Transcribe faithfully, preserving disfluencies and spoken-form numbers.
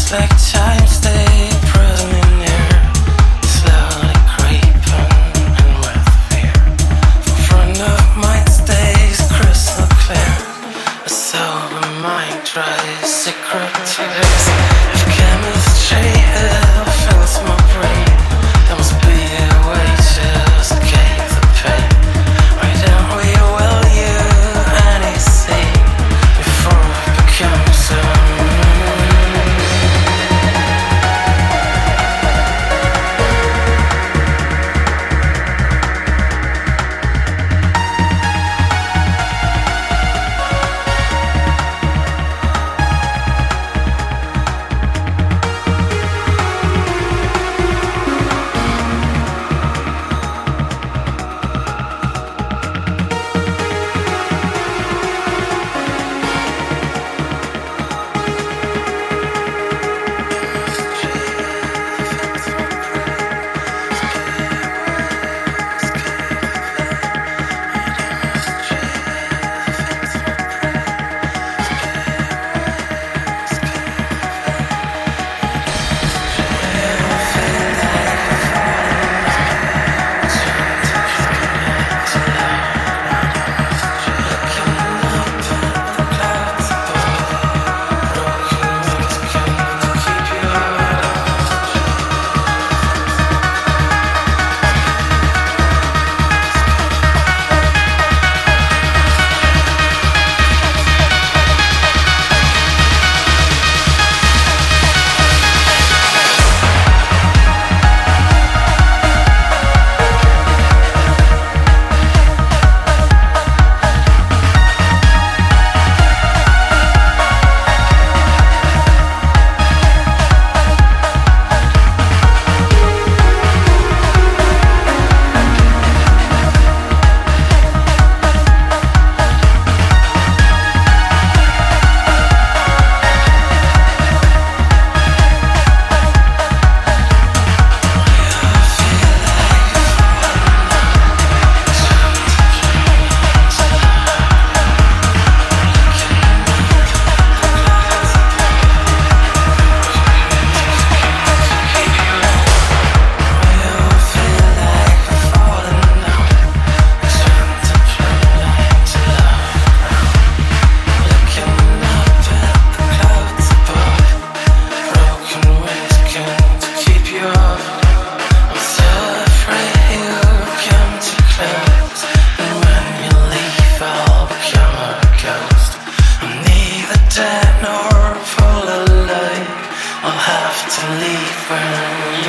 like time stay present near, slowly creeping and with fear. The front of mind stays crystal clear. A sober mind tries secret tears. If chemistry ever fills my brain, there must be a way to escape the pain. Why don't we will you anything before it becomes so? Dead nor full of life, I'll have to leave when